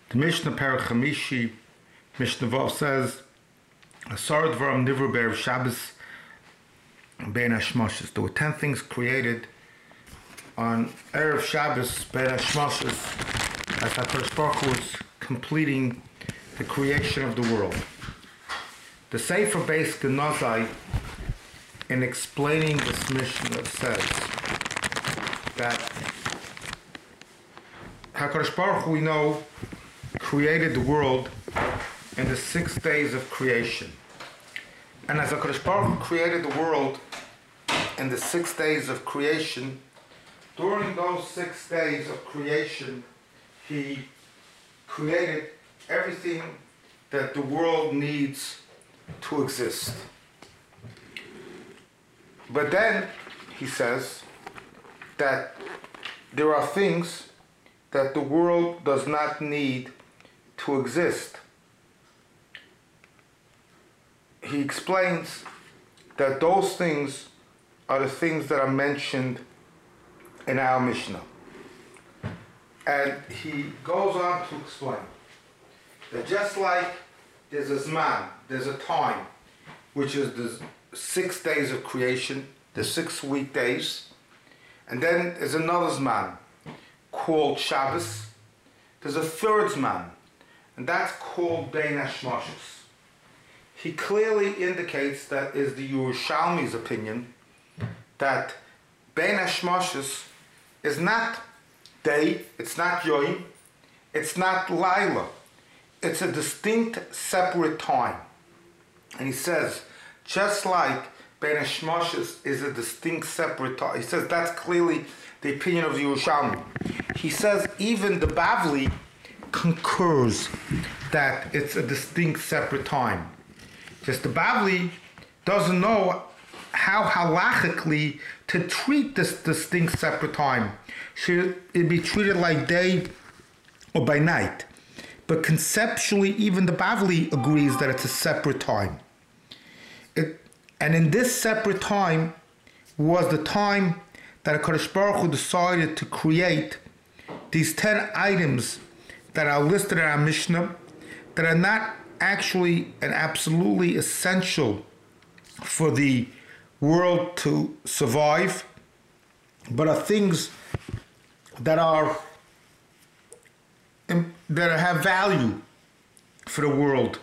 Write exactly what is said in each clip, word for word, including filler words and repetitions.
The Mishnah Perek Chamishi, Mishnah Vav says, Asar Dvarim Nivru Be'erev Shabbos Bein Hashmoshes. There were ten things created on Erev Shabbos Bein Hashmoshes as HaKadosh Baruch Hu was completing the creation of the world. The Sefer Beis Genozai, in explaining this Mishnah, says that HaKadosh Baruch Hu, we know, created the world in the six days of creation. And as HaKadosh Baruch Hu created the world in the six days of creation, during those six days of creation, He created everything that the world needs to exist. But then, He says, that there are things that the world does not need to exist. He explains that those things are the things that are mentioned in our Mishnah. And he goes on to explain that just like there's a Zman, there's a time, which is the six days of creation, the six weekdays, and then there's another Zman called Shabbos. There's a third Zman, and that's called Bein Hashmoshes. He clearly indicates that is the Yerushalmi's opinion that Bein Hashmoshes is not day, it's not Yom, it's not Laila. It's a distinct, separate time. And he says, just like Bein Hashmoshes is a distinct, separate time, he says that's clearly the opinion of the Yerushalmi. He says even the Bavli concurs that it's a distinct, separate time. Just the Bavli doesn't know how halachically to treat this distinct, separate time. Should it be treated like day or by night? But conceptually, even the Bavli agrees that it's a separate time. It, and in this separate time was the time that HaKadosh Baruch Hu decided to create these ten items that are listed in our Mishnah that are not actually and absolutely essential for the world to survive, but are things that are that have value for the world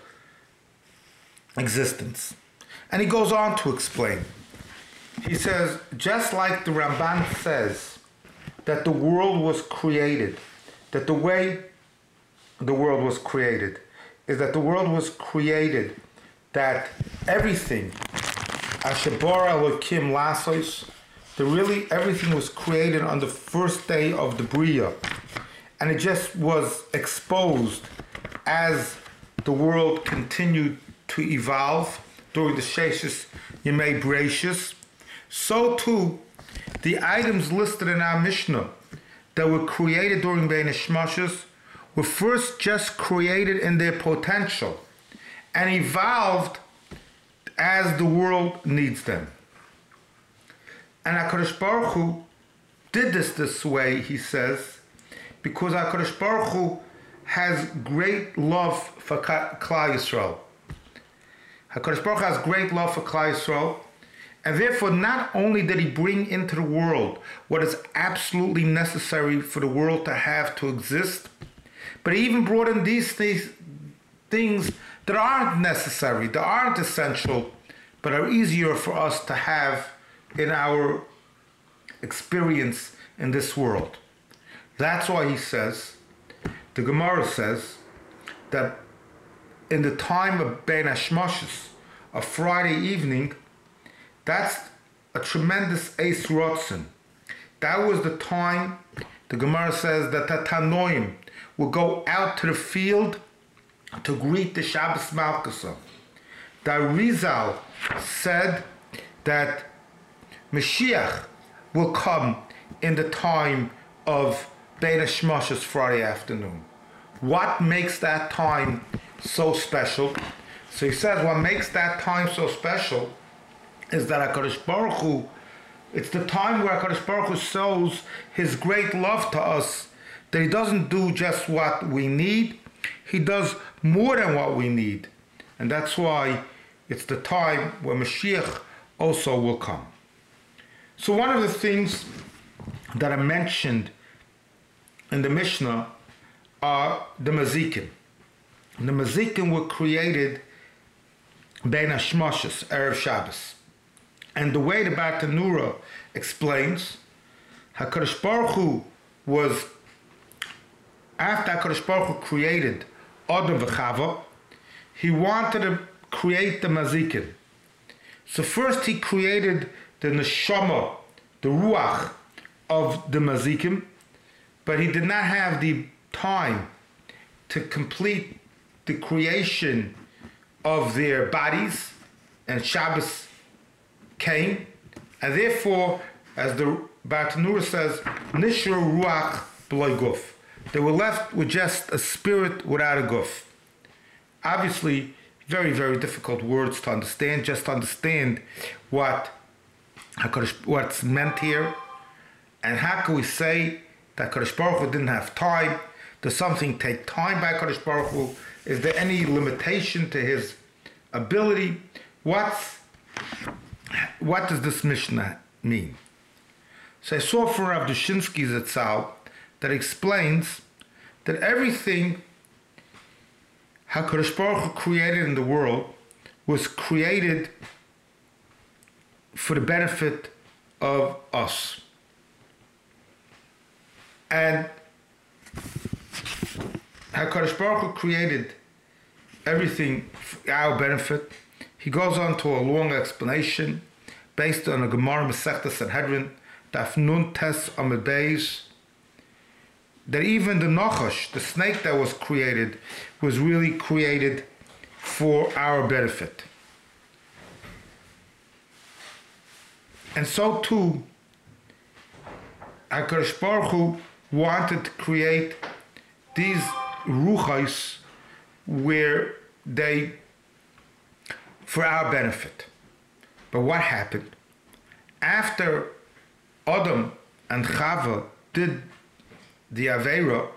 existence. And he goes on to explain. He says, just like the Ramban says that the world was created, that the way the world was created is that the world was created, that everything, Asher bara Elokim lasos, that really everything was created on the first day of the Bria, and it just was exposed as the world continued to evolve during the Sheshes Yemei Bereshis. So too, the items listed in our Mishnah that were created during Bein Hashmoshes were first just created in their potential and evolved as the world needs them. And HaKadosh Baruch Hu did this this way, he says, because HaKadosh Baruch Hu has great love for Klal Yisrael. HaKadosh Baruch Hu has great love for Klal Yisrael, and therefore not only did he bring into the world what is absolutely necessary for the world to have to exist, but he even brought in these things, things that aren't necessary, that aren't essential, but are easier for us to have in our experience in this world. That's why he says, the Gemara says, that in the time of Bein Hashmoshes, a Friday evening, that's a tremendous Eis Rotzen. That was the time, the Gemara says, that the Tanoim will go out to the field to greet the Shabbos Malkusa. The Arizal said that Mashiach will come in the time of Bein Hashmoshes Friday afternoon. What makes that time so special? So he says what makes that time so special is that HaKadosh Baruch Hu, it's the time where HaKadosh Baruch Hu shows his great love to us, that he doesn't do just what we need, He does more than what we need. And that's why it's the time when Mashiach also will come. So one of the things that I mentioned in the Mishnah are the Mazikim. The Mazikim were created Bein Hashmoshes, Erev Shabbos. And the way the Bartanura explains, HaKadosh Baruch Hu was, after HaKadosh Baruch Hu created Adam v'Chava, he wanted to create the Mazikim. So first he created the Neshama, the Ruach of the Mazikim, but he did not have the time to complete the creation of their bodies, and Shabbos came, and therefore, as the Bartanura says, Nishra Ruach B'loi Guf. They were left with just a spirit without a guf. Obviously, very, very difficult words to understand. Just to understand what what's meant here, and how can we say that Kadosh Baruch Hu didn't have time? Does something take time by Kadosh Baruch Hu? Is there any limitation to his ability? What's, what does this Mishnah mean? So I saw from Rav Dushinsky Zatzal that explains that everything HaKadosh Baruch Hu created in the world was created for the benefit of us. And HaKadosh Baruch Hu created everything for our benefit. He goes on to a long explanation based on a Gemara Masechta Sanhedrin, Daf Nun Tes Amud Beis, that even the Nachash, the snake that was created, was really created for our benefit. And so too, HaKadosh Baruch Hu wanted to create these ruchos where they, for our benefit. But what happened? After Adam and Chava did the Aveira,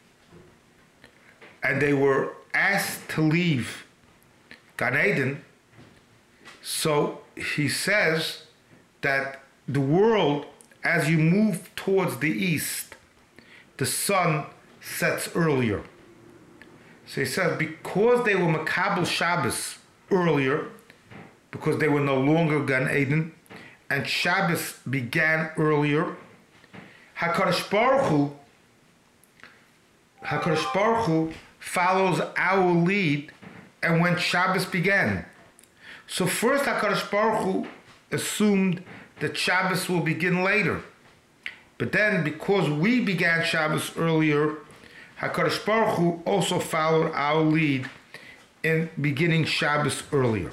and they were asked to leave Gan Eden, so he says that the world, as you move towards the east, the sun sets earlier. So he says because they were Makabel Shabbos earlier, because they were no longer Gan Eden, and Shabbos began earlier, HaKadosh Baruch Hu, HaKadosh Baruch Hu follows our lead, and when Shabbos began. So first HaKadosh Baruch Hu assumed that Shabbos will begin later. But then, because we began Shabbos earlier, HaKadosh Baruch Hu also followed our lead in beginning Shabbos earlier.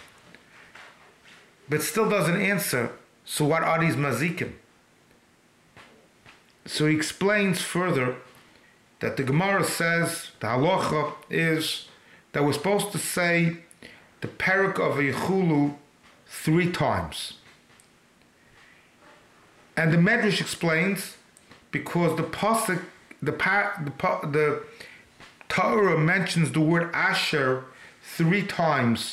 But still doesn't answer, so what are these mazikim? So he explains further that the Gemara says, the halacha is that we're supposed to say the parak of a Yechulu three times. And the Medrash explains, because the pasuk, the the the Torah mentions the word Asher three times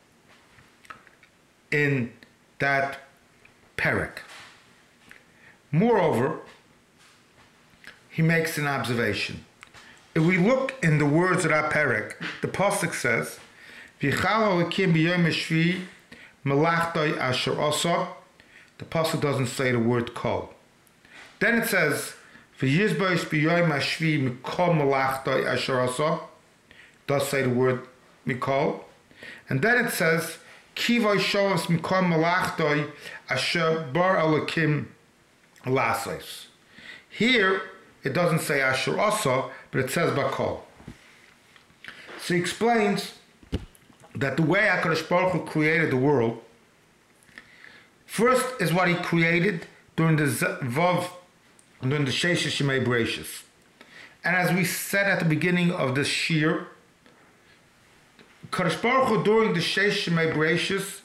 in that parak. Moreover, he makes an observation. If we look in the words of that parak, the pasuk says, "V'chal Elokim b'yom hashvi malachtoi asher asa." The pasuk doesn't say the word kol. Then it says, "V'yizbois b'yom hashvi mikol malachtoi asher asa." Does say the word mikol. And then it says, "Kivoi shovas mikol malachtoi asher bar Elokim lasos." Here, it doesn't say Asher Asa, but it says Bakol. So he explains that the way HaKadosh Baruch Hu created the world, first is what he created during the Vav, during the Sheshes Shemei Bereshis. And as we said at the beginning of this Shir, HaKadosh Baruch Hu during the Sheshes Shemei Bereshis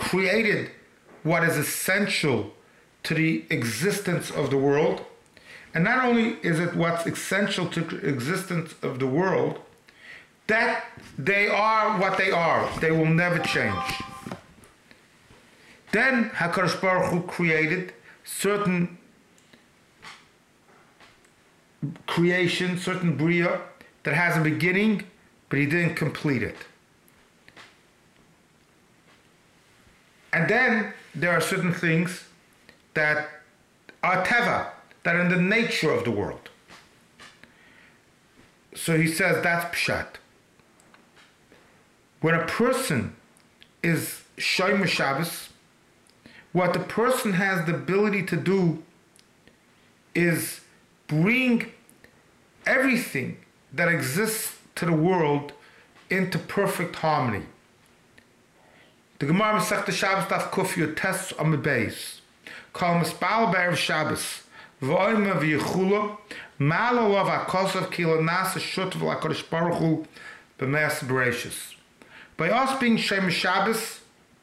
created what is essential to the existence of the world. And not only is it what's essential to the existence of the world, that they are what they are. They will never change. Then HaKadosh Baruch Hu created certain creation, certain bria that has a beginning, but he didn't complete it. And then there are certain things that are teva, that are in the nature of the world. So he says that's pshat. When a person is shomer Shabbos, what the person has the ability to do is bring everything that exists to the world into perfect harmony. The Gemara Masechta Shabbos Daf Kuf Yud Tes Amud Beis. Kol Mispal Be'erev Shabbos V'oima V'yichula Mal Olav HaKosav Ki Lo Nasa Shutv LaKadosh Baruch Hu B'Me'as Bereshis. By us being Shomer Shabbos,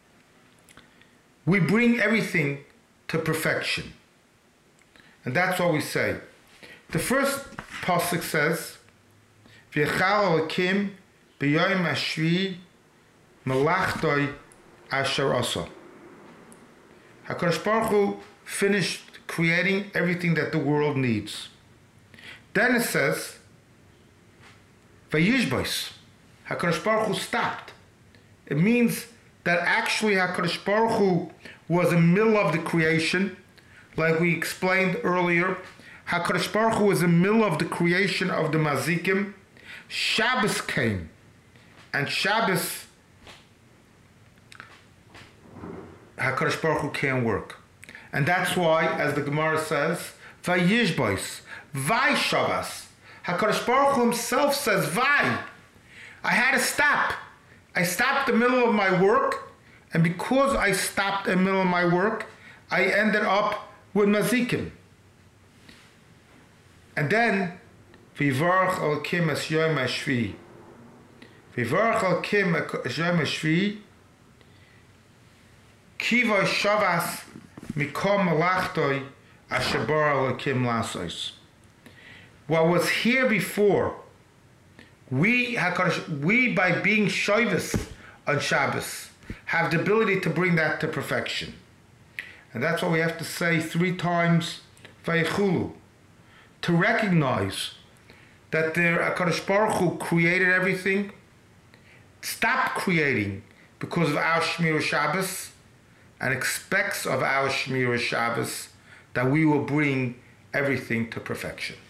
we bring everything to perfection. And that's what we say. The first pasuk says, V'yechal Elokim B'yoyim Hashvi Malachtoi Asher Asa. HaKadosh Baruch Hu finished creating everything that the world needs. Then it says, Vayishbos. HaKadosh Baruch Hu stopped. It means that actually HaKadosh Baruch Hu was in the middle of the creation. Like we explained earlier, HaKadosh Baruch Hu was in the middle of the creation of the Mazikim. Shabbos came. And Shabbos, HaKadosh Baruch Hu can't work. And that's why, as the Gemara says, Vayishbos, Vay Shabbos. HaKadosh Baruch Hu himself says, Vay. I had to stop. I stopped the middle of my work, and because I stopped in the middle of my work, I ended up with Mazikim. And then, V'yivarach Elokim es Yom HaShvi. V'yivarach Elokim es Yom HaShvi, Kiva Shavas Mikom Malachtoi Asher Bara Elokim Lasos. What was here before, we, we by being Shavas on Shabbos, have the ability to bring that to perfection. And that's what we have to say three times, Vayichulu, to recognize that there HaKadosh Baruch Hu created everything, stopped creating because of our Shmir Shabbos, and expects of our Shmir Shabbos that we will bring everything to perfection.